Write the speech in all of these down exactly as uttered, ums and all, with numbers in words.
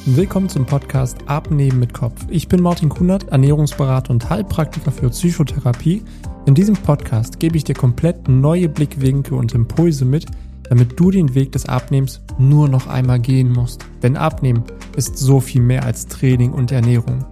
Willkommen zum Podcast Abnehmen mit Kopf. Ich bin Martin Kunert, Ernährungsberater und Heilpraktiker für Psychotherapie. In diesem Podcast gebe ich dir komplett neue Blickwinkel und Impulse mit, damit du den Weg des Abnehmens nur noch einmal gehen musst. Denn Abnehmen ist so viel mehr als Training und Ernährung.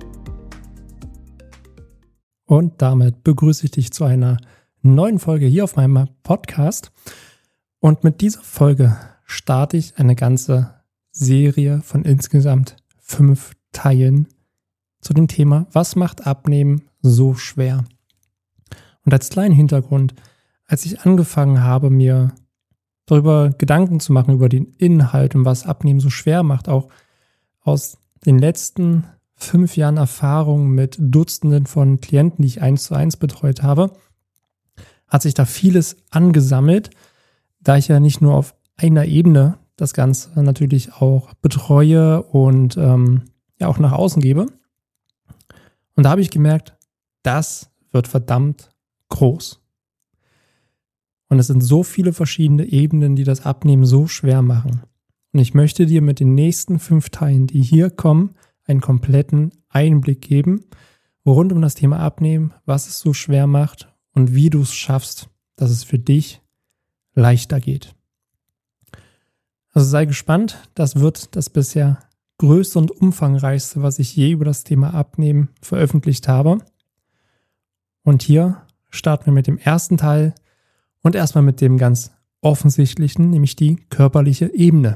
Und damit begrüße ich dich zu einer neuen Folge hier auf meinem Podcast. Und mit dieser Folge starte ich eine ganze Serie von insgesamt fünf Teilen zu dem Thema, was macht Abnehmen so schwer? Und als kleinen Hintergrund, als ich angefangen habe, mir darüber Gedanken zu machen, über den Inhalt und was Abnehmen so schwer macht, auch aus den letzten fünf Jahren Erfahrung mit Dutzenden von Klienten, die ich eins zu eins betreut habe, hat sich da vieles angesammelt, da ich ja nicht nur auf einer Ebene das Ganze natürlich auch betreue und ähm, ja auch nach außen gebe. Und da habe ich gemerkt, das wird verdammt groß. Und es sind so viele verschiedene Ebenen, die das Abnehmen so schwer machen. Und ich möchte dir mit den nächsten fünf Teilen, die hier kommen, einen kompletten Einblick geben, rund um das Thema Abnehmen, was es so schwer macht und wie du es schaffst, dass es für dich leichter geht. Also sei gespannt, das wird das bisher größte und umfangreichste, was ich je über das Thema Abnehmen veröffentlicht habe. Und hier starten wir mit dem ersten Teil und erstmal mit dem ganz offensichtlichen, nämlich die körperliche Ebene.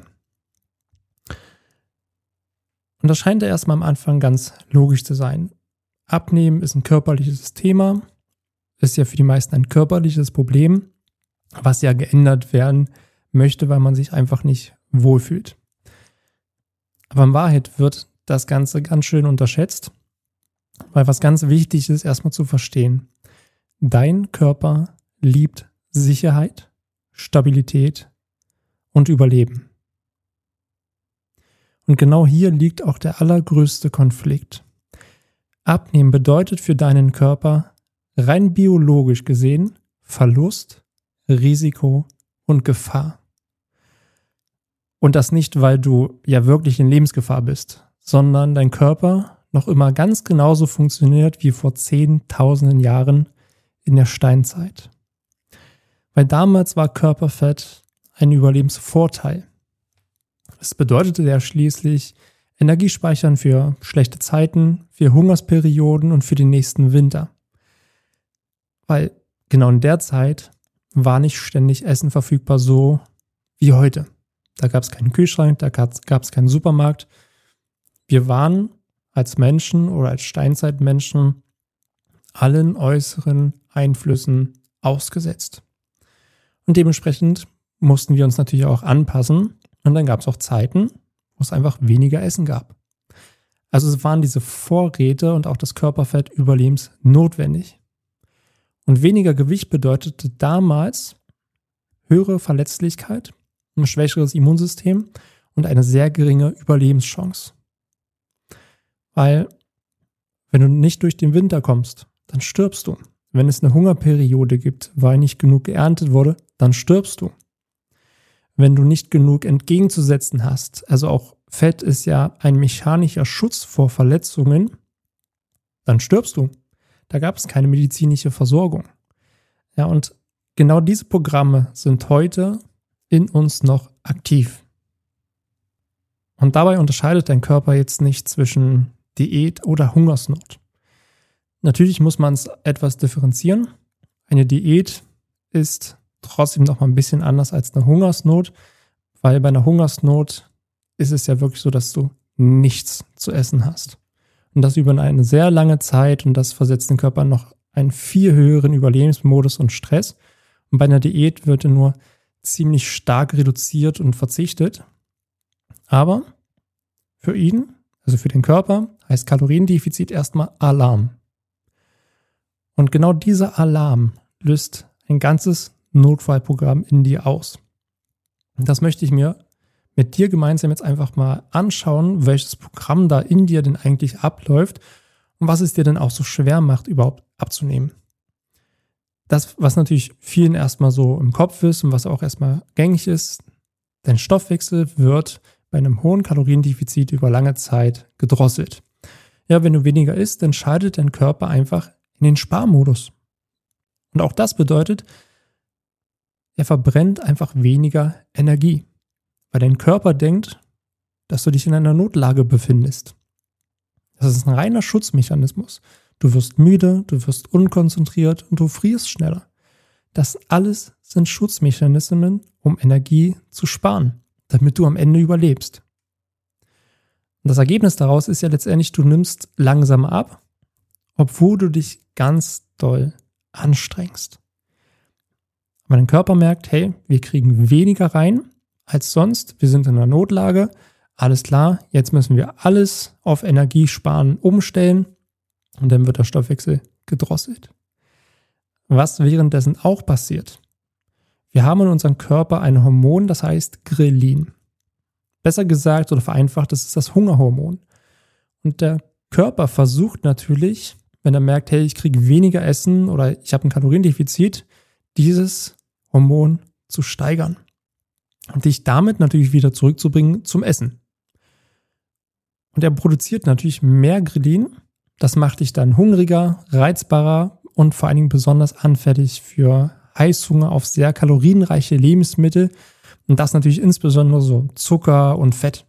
Und das scheint ja erstmal am Anfang ganz logisch zu sein. Abnehmen ist ein körperliches Thema, ist ja für die meisten ein körperliches Problem, was ja geändert werden möchte, weil man sich einfach nicht wohlfühlt. Aber in Wahrheit wird das Ganze ganz schön unterschätzt, weil was ganz wichtig ist, erstmal zu verstehen. Dein Körper liebt Sicherheit, Stabilität und Überleben. Und genau hier liegt auch der allergrößte Konflikt. Abnehmen bedeutet für deinen Körper rein biologisch gesehen Verlust, Risiko und Gefahr. Und das nicht, weil du ja wirklich in Lebensgefahr bist, sondern dein Körper noch immer ganz genauso funktioniert wie vor zehntausenden Jahren in der Steinzeit. Weil damals war Körperfett ein Überlebensvorteil. Es bedeutete ja schließlich Energiespeichern für schlechte Zeiten, für Hungersperioden und für den nächsten Winter. Weil genau in der Zeit war nicht ständig Essen verfügbar, so wie heute. Da gab es keinen Kühlschrank, da gab es keinen Supermarkt. Wir waren als Menschen oder als Steinzeitmenschen allen äußeren Einflüssen ausgesetzt. Und dementsprechend mussten wir uns natürlich auch anpassen. Und dann gab es auch Zeiten, wo es einfach weniger Essen gab. Also es waren diese Vorräte und auch das Körperfett überlebensnotwendig. Und weniger Gewicht bedeutete damals höhere Verletzlichkeit, ein schwächeres Immunsystem und eine sehr geringe Überlebenschance. Weil, wenn du nicht durch den Winter kommst, dann stirbst du. Wenn es eine Hungerperiode gibt, weil nicht genug geerntet wurde, dann stirbst du. Wenn du nicht genug entgegenzusetzen hast, also auch Fett ist ja ein mechanischer Schutz vor Verletzungen, dann stirbst du. Da gab es keine medizinische Versorgung. Ja, und genau diese Programme sind heute in uns noch aktiv. Und dabei unterscheidet dein Körper jetzt nicht zwischen Diät oder Hungersnot. Natürlich muss man es etwas differenzieren. Eine Diät ist trotzdem noch mal ein bisschen anders als eine Hungersnot, weil bei einer Hungersnot ist es ja wirklich so, dass du nichts zu essen hast. Und das über eine sehr lange Zeit und das versetzt den Körper noch einen viel höheren Überlebensmodus und Stress. Und bei einer Diät wird er nur ziemlich stark reduziert und verzichtet. Aber für ihn, also für den Körper, heißt Kaloriendefizit erstmal Alarm. Und genau dieser Alarm löst ein ganzes Notfallprogramm in dir aus. Und das möchte ich mir mit dir gemeinsam jetzt einfach mal anschauen, welches Programm da in dir denn eigentlich abläuft und was es dir denn auch so schwer macht, überhaupt abzunehmen. Das, was natürlich vielen erstmal so im Kopf ist und was auch erstmal gängig ist, dein Stoffwechsel wird bei einem hohen Kaloriendefizit über lange Zeit gedrosselt. Ja, wenn du weniger isst, dann schaltet dein Körper einfach in den Sparmodus. Und auch das bedeutet, er verbrennt einfach weniger Energie, weil dein Körper denkt, dass du dich in einer Notlage befindest. Das ist ein reiner Schutzmechanismus. Du wirst müde, du wirst unkonzentriert und du frierst schneller. Das alles sind Schutzmechanismen, um Energie zu sparen, damit du am Ende überlebst. Und das Ergebnis daraus ist ja letztendlich, du nimmst langsam ab, obwohl du dich ganz doll anstrengst. Aber dein Körper merkt, hey, wir kriegen weniger rein als sonst, wir sind in einer Notlage, alles klar, jetzt müssen wir alles auf Energiesparen umstellen und dann wird der Stoffwechsel gedrosselt. Was währenddessen auch passiert, wir haben in unserem Körper ein Hormon, das heißt Grelin. Besser gesagt oder vereinfacht, das ist das Hungerhormon. Und der Körper versucht natürlich, wenn er merkt, hey, ich kriege weniger Essen oder ich habe ein Kaloriendefizit, dieses Hormon zu steigern und dich damit natürlich wieder zurückzubringen zum Essen. Und er produziert natürlich mehr Grelin. Das macht dich dann hungriger, reizbarer und vor allen Dingen besonders anfällig für Heißhunger auf sehr kalorienreiche Lebensmittel. Und das natürlich insbesondere so Zucker und Fett.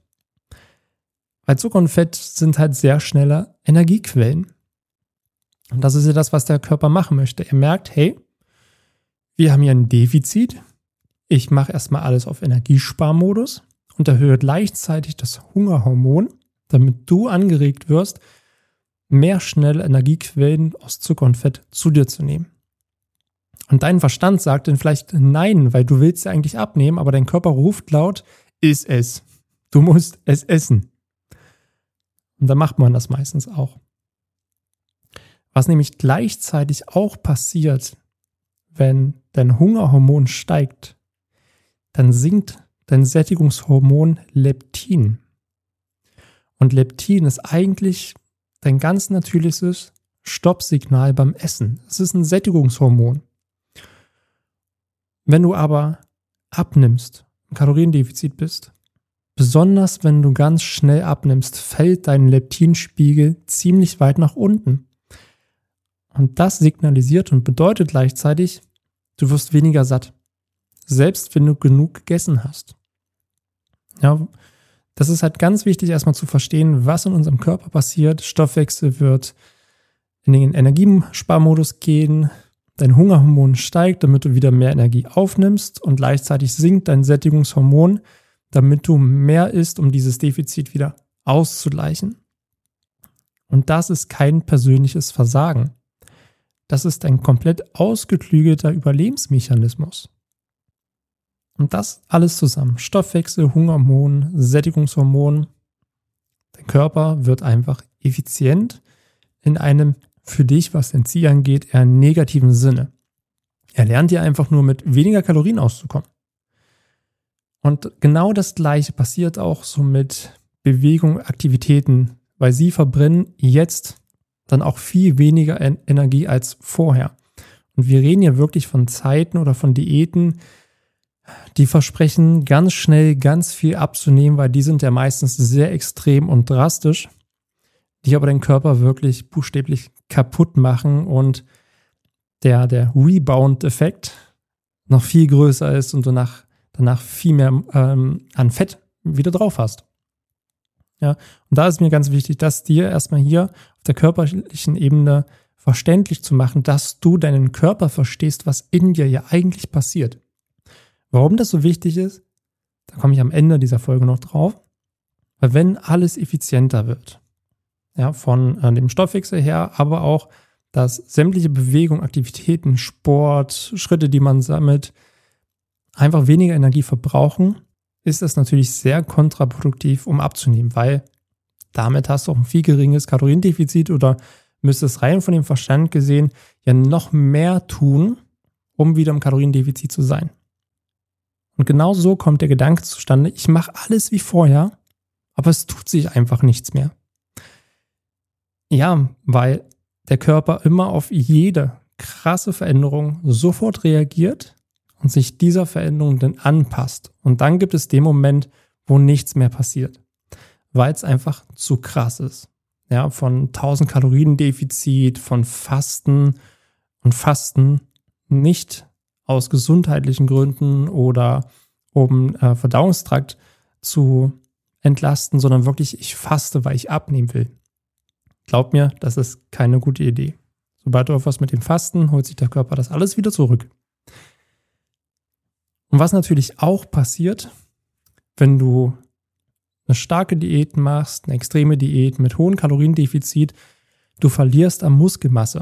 Weil Zucker und Fett sind halt sehr schnelle Energiequellen. Und das ist ja das, was der Körper machen möchte. Er merkt, hey, wir haben hier ein Defizit. Ich mache erstmal alles auf Energiesparmodus und erhöhe gleichzeitig das Hungerhormon, damit du angeregt wirst, mehr schnelle Energiequellen aus Zucker und Fett zu dir zu nehmen. Und dein Verstand sagt dann vielleicht nein, weil du willst ja eigentlich abnehmen, aber dein Körper ruft laut, iss es. Du musst es essen. Und dann macht man das meistens auch. Was nämlich gleichzeitig auch passiert, wenn dein Hungerhormon steigt, dann sinkt dein Sättigungshormon Leptin. Und Leptin ist eigentlich dein ganz natürliches Stoppsignal beim Essen. Es ist ein Sättigungshormon. Wenn du aber abnimmst, im Kaloriendefizit bist, besonders wenn du ganz schnell abnimmst, fällt dein Leptinspiegel ziemlich weit nach unten. Und das signalisiert und bedeutet gleichzeitig, du wirst weniger satt, selbst wenn du genug gegessen hast. Ja, das ist halt ganz wichtig, erstmal zu verstehen, was in unserem Körper passiert. Stoffwechsel wird in den Energiesparmodus gehen, dein Hungerhormon steigt, damit du wieder mehr Energie aufnimmst und gleichzeitig sinkt dein Sättigungshormon, damit du mehr isst, um dieses Defizit wieder auszugleichen. Und das ist kein persönliches Versagen. Das ist ein komplett ausgeklügelter Überlebensmechanismus. Und das alles zusammen, Stoffwechsel, Hungerhormon, Sättigungshormon, dein Körper wird einfach effizient in einem für dich, was den Ziel angeht, eher negativen Sinne. Er lernt dir einfach nur mit weniger Kalorien auszukommen. Und genau das Gleiche passiert auch so mit Bewegung, Aktivitäten, weil sie verbrennen jetzt dann auch viel weniger Energie als vorher. Und wir reden hier wirklich von Zeiten oder von Diäten, die versprechen, ganz schnell ganz viel abzunehmen, weil die sind ja meistens sehr extrem und drastisch, die aber den Körper wirklich buchstäblich kaputt machen und der, der Rebound-Effekt noch viel größer ist und du danach, danach viel mehr ähm, an Fett wieder drauf hast. Ja, und da ist mir ganz wichtig, dass dir erstmal hier auf der körperlichen Ebene verständlich zu machen, dass du deinen Körper verstehst, was in dir ja eigentlich passiert. Warum das so wichtig ist, da komme ich am Ende dieser Folge noch drauf. Weil wenn alles effizienter wird, ja, von äh, dem Stoffwechsel her, aber auch, dass sämtliche Bewegung, Aktivitäten, Sport, Schritte, die man sammelt, einfach weniger Energie verbrauchen, ist das natürlich sehr kontraproduktiv, um abzunehmen, weil damit hast du auch ein viel geringes Kaloriendefizit oder müsstest rein von dem Verstand gesehen ja noch mehr tun, um wieder im Kaloriendefizit zu sein. Und genau so kommt der Gedanke zustande, ich mache alles wie vorher, aber es tut sich einfach nichts mehr. Ja, weil der Körper immer auf jede krasse Veränderung sofort reagiert und sich dieser Veränderung dann anpasst. Und dann gibt es den Moment, wo nichts mehr passiert, weil es einfach zu krass ist. Ja, von tausend Kalorien Defizit, von Fasten und Fasten nicht aus gesundheitlichen Gründen oder um äh, Verdauungstrakt zu entlasten, sondern wirklich, ich faste, weil ich abnehmen will. Glaub mir, das ist keine gute Idee. Sobald du aufhörst mit dem Fasten, holt sich der Körper das alles wieder zurück. Und was natürlich auch passiert, wenn du eine starke Diät machst, eine extreme Diät mit hohem Kaloriendefizit, du verlierst an Muskelmasse.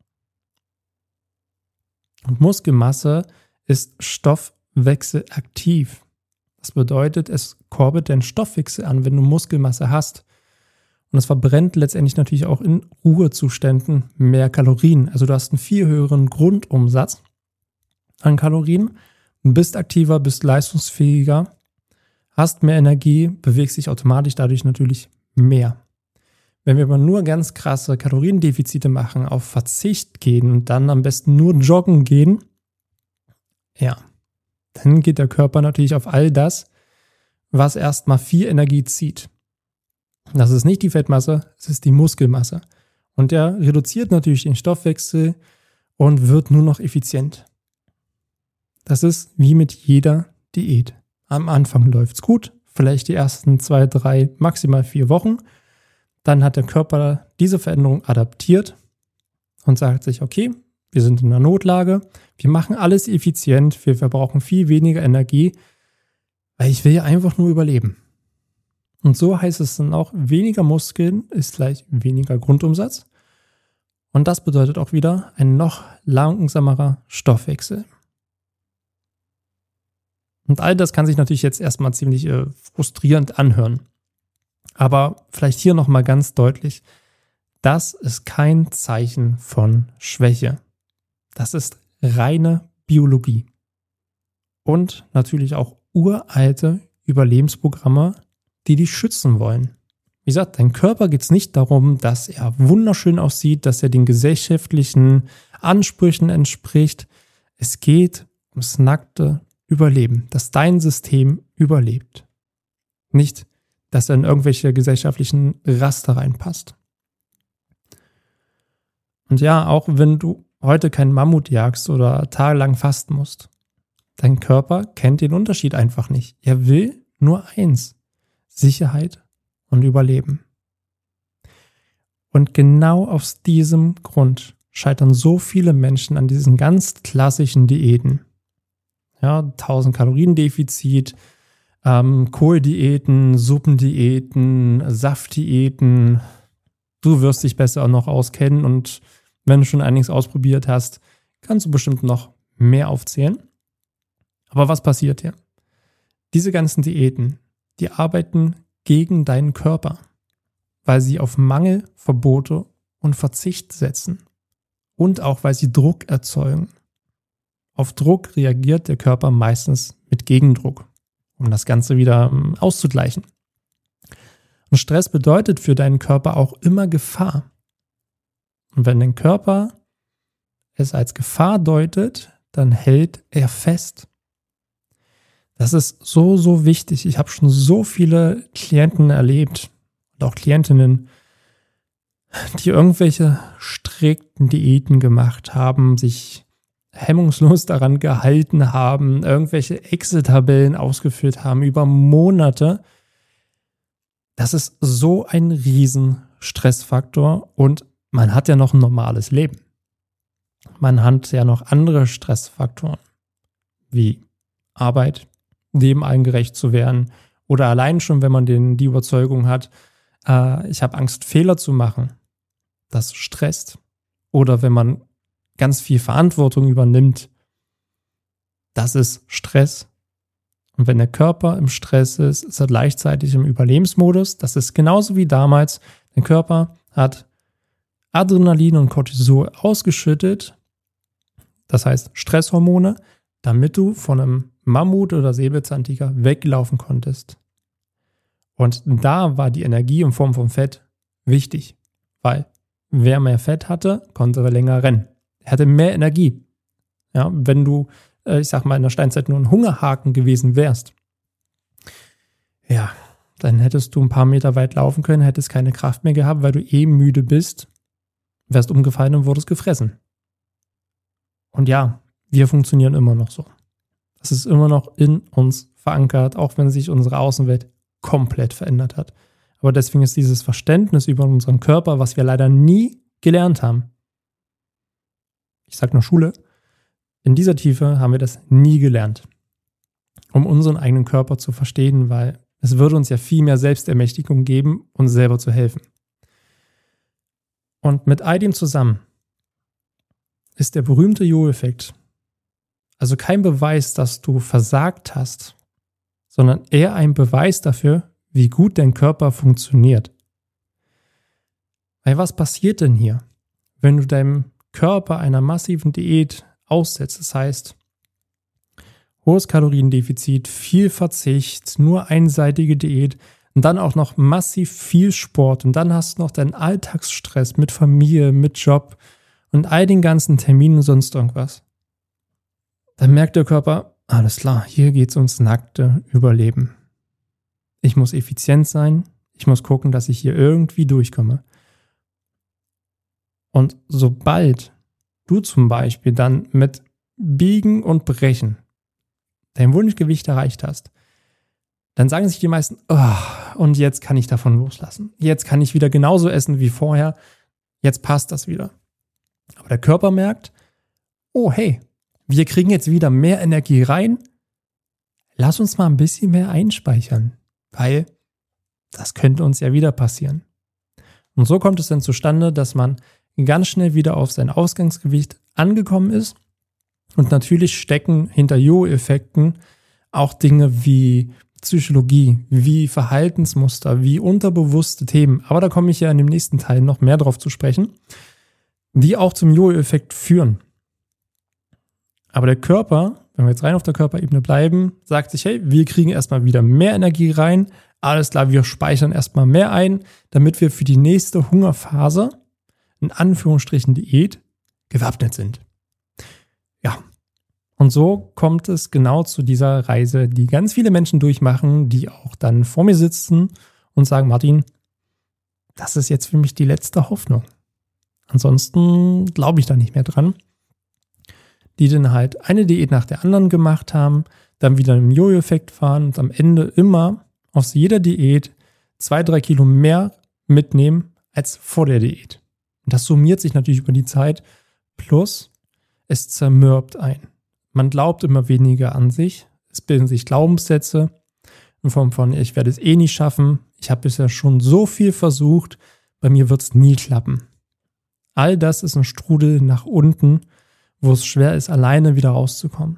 Und Muskelmasse ist stoffwechselaktiv. Das bedeutet, es kurbelt deinen Stoffwechsel an, wenn du Muskelmasse hast. Und es verbrennt letztendlich natürlich auch in Ruhezuständen mehr Kalorien. Also du hast einen viel höheren Grundumsatz an Kalorien, bist aktiver, bist leistungsfähiger, hast mehr Energie, bewegst dich automatisch dadurch natürlich mehr. Wenn wir aber nur ganz krasse Kaloriendefizite machen, auf Verzicht gehen und dann am besten nur joggen gehen, ja, dann geht der Körper natürlich auf all das, was erstmal viel Energie zieht. Das ist nicht die Fettmasse, es ist die Muskelmasse. Und der reduziert natürlich den Stoffwechsel und wird nur noch effizient. Das ist wie mit jeder Diät. Am Anfang läuft es gut, vielleicht die ersten zwei, drei, maximal vier Wochen. Dann hat der Körper diese Veränderung adaptiert und sagt sich, okay, wir sind in einer Notlage, wir machen alles effizient, wir verbrauchen viel weniger Energie, weil ich will ja einfach nur überleben. Und so heißt es dann auch, weniger Muskeln ist gleich weniger Grundumsatz. Und das bedeutet auch wieder ein noch langsamerer Stoffwechsel. Und all das kann sich natürlich jetzt erstmal ziemlich äh, frustrierend anhören. Aber vielleicht hier nochmal ganz deutlich, das ist kein Zeichen von Schwäche. Das ist reine Biologie. Und natürlich auch uralte Überlebensprogramme, die dich schützen wollen. Wie gesagt, dein Körper geht es nicht darum, dass er wunderschön aussieht, dass er den gesellschaftlichen Ansprüchen entspricht. Es geht ums nackte Überleben, dass dein System überlebt. Nicht, dass er in irgendwelche gesellschaftlichen Raster reinpasst. Und ja, auch wenn du heute keinen Mammut jagst oder tagelang fasten musst, dein Körper kennt den Unterschied einfach nicht. Er will nur eins: Sicherheit und Überleben. Und genau aus diesem Grund scheitern so viele Menschen an diesen ganz klassischen Diäten. Ja, tausend Kalorien Defizit, ähm, Kohldiäten, Suppendiäten, Saftdiäten. Du wirst dich besser auch noch auskennen und wenn du schon einiges ausprobiert hast, kannst du bestimmt noch mehr aufzählen. Aber was passiert hier? Diese ganzen Diäten, die arbeiten gegen deinen Körper, weil sie auf Mangel, Verbote und Verzicht setzen und auch weil sie Druck erzeugen. Auf Druck reagiert der Körper meistens mit Gegendruck, um das Ganze wieder auszugleichen. Und Stress bedeutet für deinen Körper auch immer Gefahr. Und wenn dein Körper es als Gefahr deutet, dann hält er fest. Das ist so, so wichtig. Ich habe schon so viele Klienten erlebt und auch Klientinnen, die irgendwelche strikten Diäten gemacht haben, sich hemmungslos daran gehalten haben, irgendwelche Excel-Tabellen ausgeführt haben über Monate. Das ist so ein riesen Stressfaktor und man hat ja noch ein normales Leben. Man hat ja noch andere Stressfaktoren wie Arbeit, dem allen gerecht zu werden oder allein schon, wenn man den, die Überzeugung hat, äh, ich habe Angst, Fehler zu machen, das stresst. Oder wenn man ganz viel Verantwortung übernimmt, das ist Stress. Und wenn der Körper im Stress ist, ist er gleichzeitig im Überlebensmodus. Das ist genauso wie damals. Der Körper hat Adrenalin und Cortisol ausgeschüttet, das heißt Stresshormone, damit du von einem Mammut oder Säbelzahntiger weglaufen konntest. Und da war die Energie in Form von Fett wichtig, weil wer mehr Fett hatte, konnte länger rennen. Er hatte mehr Energie. Ja, wenn du, ich sag mal, in der Steinzeit nur ein Hungerhaken gewesen wärst, ja, dann hättest du ein paar Meter weit laufen können, hättest keine Kraft mehr gehabt, weil du eh müde bist, wärst umgefallen und wurdest gefressen. Und ja, wir funktionieren immer noch so. Das ist immer noch in uns verankert, auch wenn sich unsere Außenwelt komplett verändert hat. Aber deswegen ist dieses Verständnis über unseren Körper, was wir leider nie gelernt haben. Ich sage nur Schule. In dieser Tiefe haben wir das nie gelernt, um unseren eigenen Körper zu verstehen, weil es würde uns ja viel mehr Selbstermächtigung geben, uns selber zu helfen. Und mit all dem zusammen ist der berühmte Jojo-Effekt also kein Beweis, dass du versagt hast, sondern eher ein Beweis dafür, wie gut dein Körper funktioniert. Weil was passiert denn hier, wenn du deinem Körper einer massiven Diät aussetzt? Das heißt, hohes Kaloriendefizit, viel Verzicht, nur einseitige Diät und dann auch noch massiv viel Sport und dann hast du noch deinen Alltagsstress mit Familie, mit Job und all den ganzen Terminen und sonst irgendwas. Dann merkt der Körper, alles klar, hier geht es ums nackte Überleben. Ich muss effizient sein, ich muss gucken, dass ich hier irgendwie durchkomme. Und sobald du zum Beispiel dann mit Biegen und Brechen dein Wunschgewicht erreicht hast, dann sagen sich die meisten, oh, und jetzt kann ich davon loslassen. Jetzt kann ich wieder genauso essen wie vorher. Jetzt passt das wieder. Aber der Körper merkt, oh hey, wir kriegen jetzt wieder mehr Energie rein. Lass uns mal ein bisschen mehr einspeichern, weil das könnte uns ja wieder passieren. Und so kommt es dann zustande, dass man ganz schnell wieder auf sein Ausgangsgewicht angekommen ist. Und natürlich stecken hinter Jo-Effekten auch Dinge wie Psychologie, wie Verhaltensmuster, wie unterbewusste Themen. Aber da komme ich ja in dem nächsten Teil noch mehr drauf zu sprechen, die auch zum Jo-Effekt führen. Aber der Körper, wenn wir jetzt rein auf der Körperebene bleiben, sagt sich, hey, wir kriegen erstmal wieder mehr Energie rein. Alles klar, wir speichern erstmal mehr ein, damit wir für die nächste Hungerphase, in Anführungsstrichen Diät, gewappnet sind. Ja, und so kommt es genau zu dieser Reise, die ganz viele Menschen durchmachen, die auch dann vor mir sitzen und sagen, Martin, das ist jetzt für mich die letzte Hoffnung. Ansonsten glaube ich da nicht mehr dran. Die dann halt eine Diät nach der anderen gemacht haben, dann wieder im Jojo-Effekt fahren und am Ende immer aus jeder Diät zwei, drei Kilo mehr mitnehmen als vor der Diät. Und das summiert sich natürlich über die Zeit, plus es zermürbt ein. Man glaubt immer weniger an sich, es bilden sich Glaubenssätze in Form von, ich werde es eh nicht schaffen, ich habe bisher schon so viel versucht, bei mir wird es nie klappen. All das ist ein Strudel nach unten, wo es schwer ist, alleine wieder rauszukommen.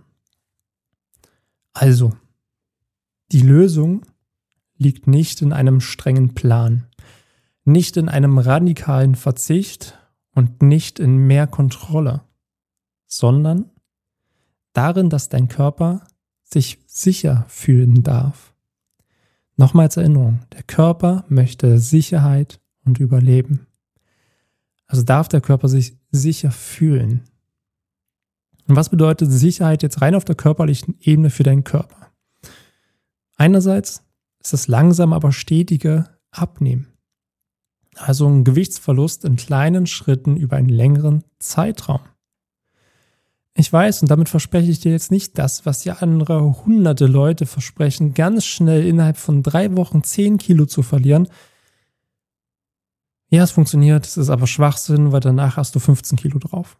Also, die Lösung liegt nicht in einem strengen Plan, nicht in einem radikalen Verzicht und nicht in mehr Kontrolle, sondern darin, dass dein Körper sich sicher fühlen darf. Nochmals Erinnerung, der Körper möchte Sicherheit und Überleben. Also darf der Körper sich sicher fühlen. Und was bedeutet Sicherheit jetzt rein auf der körperlichen Ebene für deinen Körper? Einerseits ist das langsam, aber stetige Abnehmen. Also ein Gewichtsverlust in kleinen Schritten über einen längeren Zeitraum. Ich weiß, und damit verspreche ich dir jetzt nicht das, was ja andere hunderte Leute versprechen, ganz schnell innerhalb von drei Wochen zehn Kilo zu verlieren. Ja, es funktioniert, es ist aber Schwachsinn, weil danach hast du fünfzehn Kilo drauf.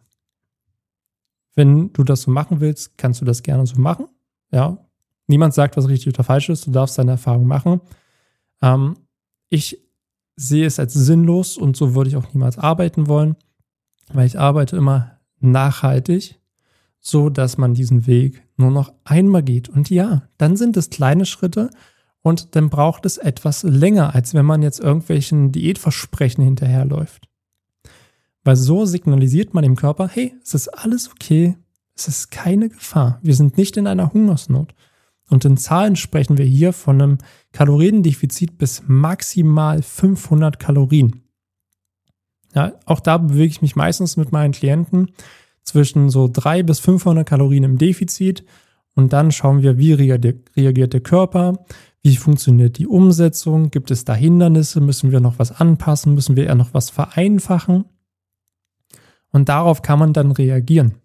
Wenn du das so machen willst, kannst du das gerne so machen. Ja, niemand sagt, was richtig oder falsch ist. Du darfst deine Erfahrung machen. Ähm, ich sehe es als sinnlos und so würde ich auch niemals arbeiten wollen, weil ich arbeite immer nachhaltig, so dass man diesen Weg nur noch einmal geht. Und ja, dann sind es kleine Schritte und dann braucht es etwas länger, als wenn man jetzt irgendwelchen Diätversprechen hinterherläuft. Weil so signalisiert man dem Körper, hey, es ist alles okay, es ist keine Gefahr, wir sind nicht in einer Hungersnot. Und in Zahlen sprechen wir hier von einem Kaloriendefizit bis maximal fünfhundert Kalorien. Ja, auch da bewege ich mich meistens mit meinen Klienten zwischen so dreihundert bis fünfhundert Kalorien im Defizit und dann schauen wir, wie reagiert der Körper, Wie funktioniert die Umsetzung? Gibt es da Hindernisse? Müssen wir noch was anpassen? Müssen wir eher noch was vereinfachen? Und darauf kann man dann reagieren.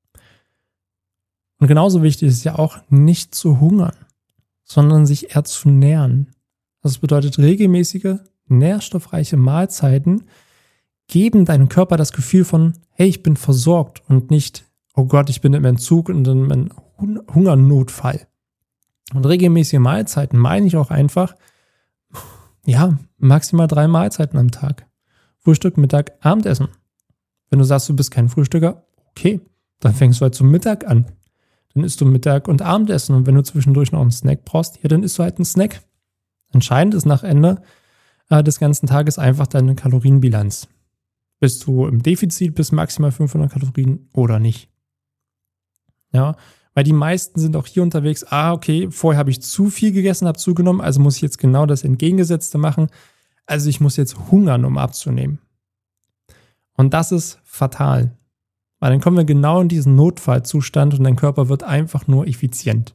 Und genauso wichtig ist ja auch, nicht zu hungern, sondern sich eher zu nähren. Das bedeutet, regelmäßige, nährstoffreiche Mahlzeiten geben deinem Körper das Gefühl von, hey, ich bin versorgt und nicht, oh Gott, ich bin im Entzug und in einem Hungernotfall. Und regelmäßige Mahlzeiten meine ich auch einfach, ja, maximal drei Mahlzeiten am Tag. Frühstück, Mittag, Abendessen. Wenn du sagst, du bist kein Frühstücker, okay, dann fängst du halt zum Mittag an. Dann isst du Mittag und Abendessen. Und wenn du zwischendurch noch einen Snack brauchst, ja, dann isst du halt einen Snack. Entscheidend ist nach Ende äh, des ganzen Tages einfach deine Kalorienbilanz. Bist du im Defizit bis maximal fünfhundert Kalorien oder nicht? Ja, weil die meisten sind auch hier unterwegs, ah, okay, vorher habe ich zu viel gegessen, habe zugenommen, also muss ich jetzt genau das Entgegengesetzte machen. Also ich muss jetzt hungern, um abzunehmen. Und das ist fatal. Weil dann kommen wir genau in diesen Notfallzustand und dein Körper wird einfach nur effizient.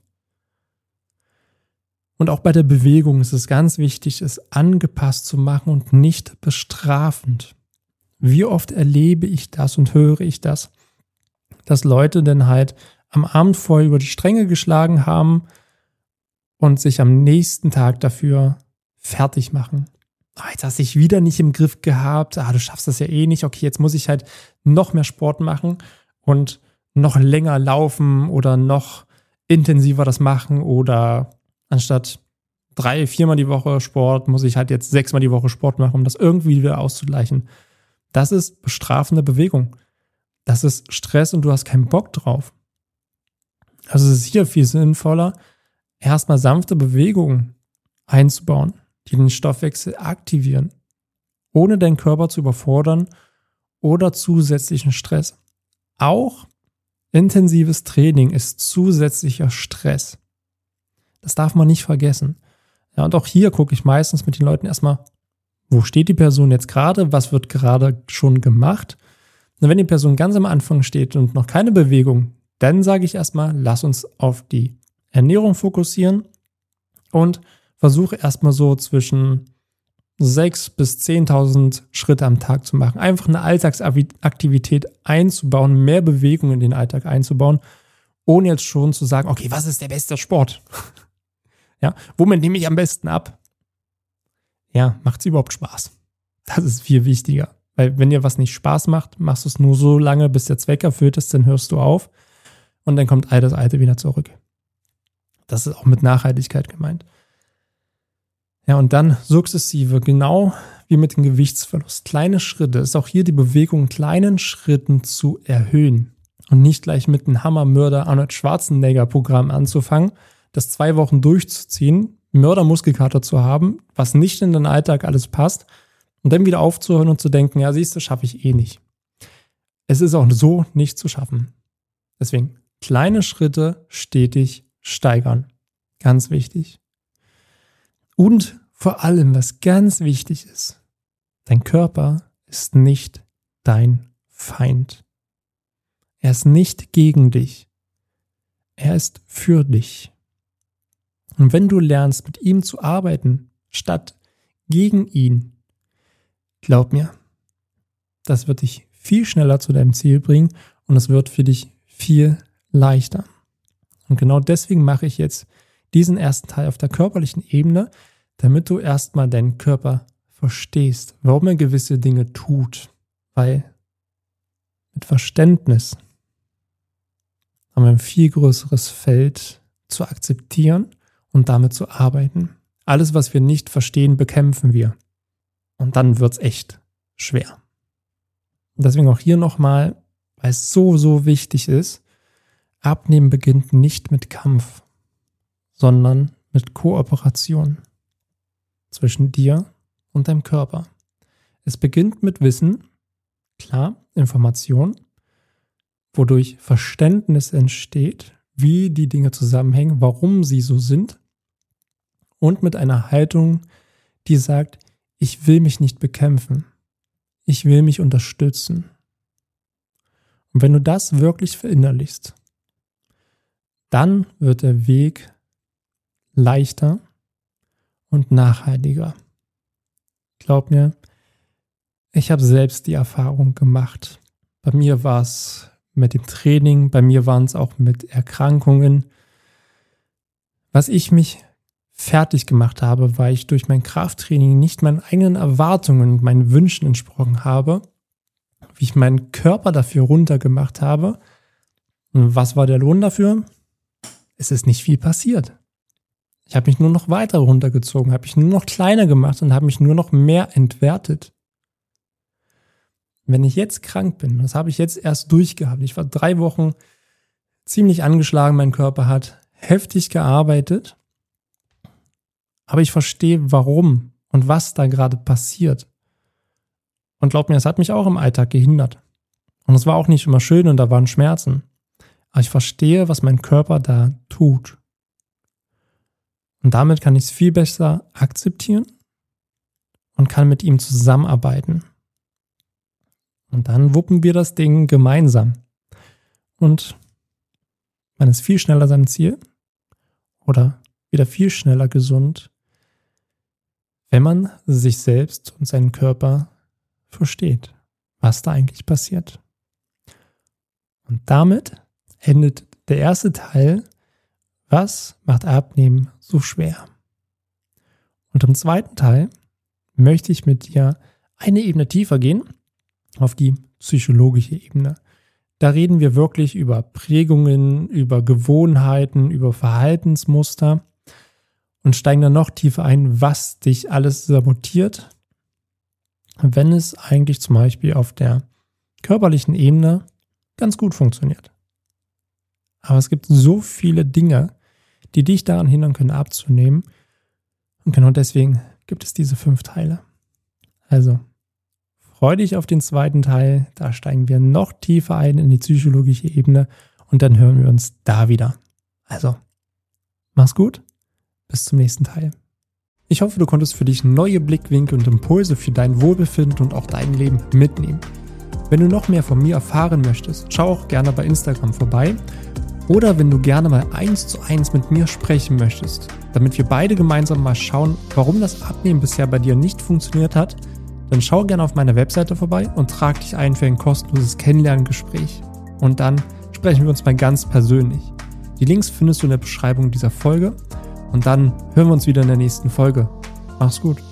Und auch bei der Bewegung ist es ganz wichtig, es angepasst zu machen und nicht bestrafend. Wie oft erlebe ich das und höre ich das, dass Leute dann halt am Abend vorher über die Stränge geschlagen haben und sich am nächsten Tag dafür fertig machen. Ah, jetzt hast du dich wieder nicht im Griff gehabt, ah, du schaffst das ja eh nicht, okay, jetzt muss ich halt noch mehr Sport machen und noch länger laufen oder noch intensiver das machen oder anstatt drei, viermal die Woche Sport, muss ich halt jetzt sechsmal die Woche Sport machen, um das irgendwie wieder auszugleichen. Das ist bestrafende Bewegung. Das ist Stress und du hast keinen Bock drauf. Also es ist hier viel sinnvoller, erstmal sanfte Bewegungen einzubauen, die den Stoffwechsel aktivieren, ohne deinen Körper zu überfordern oder zusätzlichen Stress. Auch intensives Training ist zusätzlicher Stress. Das darf man nicht vergessen. Ja, und auch hier gucke ich meistens mit den Leuten erstmal, wo steht die Person jetzt gerade, was wird gerade schon gemacht. Und wenn die Person ganz am Anfang steht und noch keine Bewegung, dann sage ich erstmal, lass uns auf die Ernährung fokussieren und versuche erstmal so zwischen sechstausend bis zehntausend Schritte am Tag zu machen. Einfach eine Alltagsaktivität einzubauen, mehr Bewegung in den Alltag einzubauen, ohne jetzt schon zu sagen, okay, was ist der beste Sport? Ja, womit nehme ich am besten ab? Ja, macht es überhaupt Spaß? Das ist viel wichtiger. Weil wenn dir was nicht Spaß macht, machst du es nur so lange, bis der Zweck erfüllt ist, dann hörst du auf und dann kommt all das Alte wieder zurück. Das ist auch mit Nachhaltigkeit gemeint. Ja, und dann sukzessive, genau wie mit dem Gewichtsverlust. Kleine Schritte, ist auch hier die Bewegung in kleinen Schritten zu erhöhen und nicht gleich mit einem Hammermörder Arnold Schwarzenegger-Programm anzufangen, das zwei Wochen durchzuziehen, Mördermuskelkater zu haben, was nicht in den Alltag alles passt und dann wieder aufzuhören und zu denken, ja siehst du, schaffe ich eh nicht. Es ist auch so nicht zu schaffen. Deswegen kleine Schritte stetig steigern. Ganz wichtig. Und vor allem, was ganz wichtig ist, dein Körper ist nicht dein Feind. Er ist nicht gegen dich. Er ist für dich. Und wenn du lernst, mit ihm zu arbeiten, statt gegen ihn, glaub mir, das wird dich viel schneller zu deinem Ziel bringen und es wird für dich viel leichter. Und genau deswegen mache ich jetzt diesen ersten Teil auf der körperlichen Ebene, damit du erstmal deinen Körper verstehst, warum er gewisse Dinge tut. Weil mit Verständnis haben wir ein viel größeres Feld zu akzeptieren und damit zu arbeiten. Alles, was wir nicht verstehen, bekämpfen wir. Und dann wird es echt schwer. Und deswegen auch hier nochmal, weil es so, so wichtig ist, Abnehmen beginnt nicht mit Kampf, sondern mit Kooperation zwischen dir und deinem Körper. Es beginnt mit Wissen, klar, Information, wodurch Verständnis entsteht, wie die Dinge zusammenhängen, warum sie so sind und mit einer Haltung, die sagt, ich will mich nicht bekämpfen, ich will mich unterstützen. Und wenn du das wirklich verinnerlichst, dann wird der Weg leichter und nachhaltiger. Glaub mir, ich habe selbst die Erfahrung gemacht. Bei mir war es mit dem Training, bei mir waren es auch mit Erkrankungen. Was ich mich fertig gemacht habe, weil ich durch mein Krafttraining nicht meinen eigenen Erwartungen und meinen Wünschen entsprochen habe, wie ich meinen Körper dafür runtergemacht habe. Und was war der Lohn dafür? Es ist nicht viel passiert. Ich habe mich nur noch weiter runtergezogen, habe mich nur noch kleiner gemacht und habe mich nur noch mehr entwertet. Wenn ich jetzt krank bin, das habe ich jetzt erst durchgehabt. Ich war drei Wochen ziemlich angeschlagen, mein Körper hat heftig gearbeitet. Aber ich verstehe, warum und was da gerade passiert. Und glaub mir, es hat mich auch im Alltag gehindert. Und es war auch nicht immer schön und da waren Schmerzen. Aber ich verstehe, was mein Körper da tut. Und damit kann ich es viel besser akzeptieren und kann mit ihm zusammenarbeiten. Und dann wuppen wir das Ding gemeinsam. Und man ist viel schneller seinem Ziel oder wieder viel schneller gesund, wenn man sich selbst und seinen Körper versteht, was da eigentlich passiert. Und damit endet der erste Teil, was macht Abnehmen so schwer? Und im zweiten Teil möchte ich mit dir eine Ebene tiefer gehen, auf die psychologische Ebene. Da reden wir wirklich über Prägungen, über Gewohnheiten, über Verhaltensmuster und steigen dann noch tiefer ein, was dich alles sabotiert, wenn es eigentlich zum Beispiel auf der körperlichen Ebene ganz gut funktioniert. Aber es gibt so viele Dinge, die dich daran hindern können, abzunehmen. Und genau deswegen gibt es diese fünf Teile. Also, freu dich auf den zweiten Teil. Da steigen wir noch tiefer ein in die psychologische Ebene und dann hören wir uns da wieder. Also, mach's gut. Bis zum nächsten Teil. Ich hoffe, du konntest für dich neue Blickwinkel und Impulse für dein Wohlbefinden und auch dein Leben mitnehmen. Wenn du noch mehr von mir erfahren möchtest, schau auch gerne bei Instagram vorbei. Oder wenn du gerne mal eins zu eins mit mir sprechen möchtest, damit wir beide gemeinsam mal schauen, warum das Abnehmen bisher bei dir nicht funktioniert hat, dann schau gerne auf meiner Webseite vorbei und trag dich ein für ein kostenloses Kennenlerngespräch. Und dann sprechen wir uns mal ganz persönlich. Die Links findest du in der Beschreibung dieser Folge und dann hören wir uns wieder in der nächsten Folge. Mach's gut.